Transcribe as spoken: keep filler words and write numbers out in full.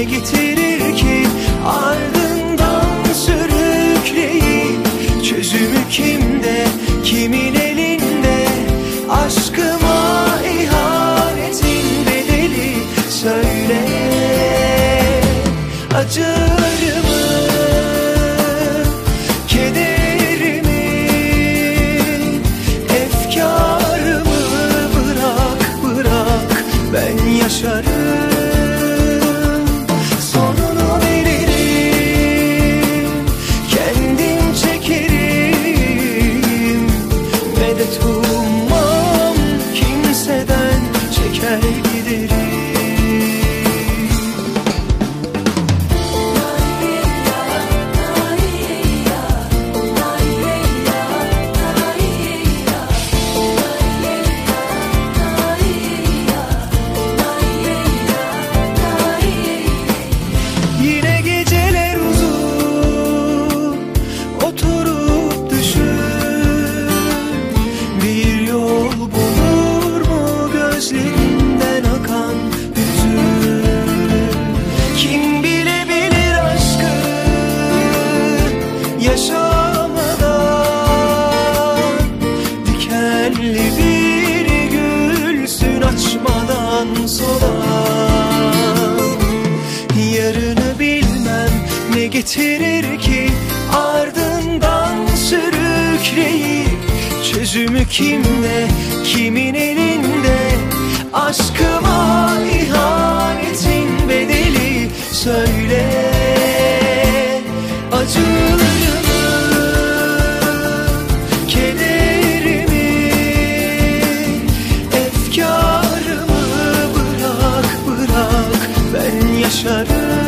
ne getirir ki ardından sürükleyip? Çözümü kimde, kimin elinde? Aşkıma ihanetin bedeli söyle. Acılarımı, kederimi, efkarımı bırak, bırak, ben yaşarım. Sonunu bilirim, kendim çekerim. Medet ummam kimseden, çeker giderim. Yine geceler uzun, oturup düşün. Bir yol bulur mu gözlerinden akan hüzün? Kim bilebilir aşkı yaşamadan? Dikenli bir gülsün açmadan solan. Yarını bilmem ne getirir ki ardından sürükleyip? Çözümü kimde, kimin elinde? Aşkıma ihanetin bedeli söyle. Acılarımı, kederimi, efkarımı bırak, bırak, ben yaşarım.